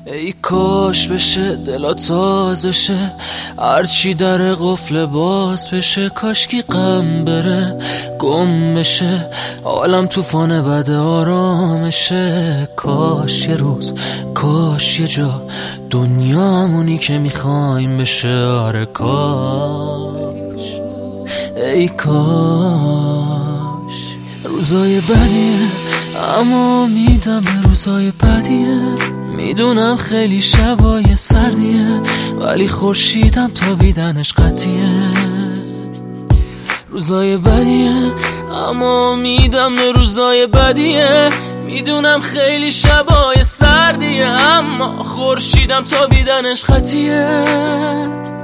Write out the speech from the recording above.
ای کاش بشه دلا تازه شه، هرچی در قفل باز بشه. کاشکی غم بره گم بشه، عالم طوفان بد آرامشه. کاش یه روز، کاش یه جا، دنیامونی که میخوایم بشه. آره کاش، ای کاش. روزای بدیه اما امیدم به روزای بدیه. میدونم خیلی شبای سردیه، ولی خورشیدم تابیدنش قطعیه. روزای بدیه اما امیدم به روزای بدیه. میدونم خیلی شبای سردیه، اما خورشیدم تابیدنش قطعیه.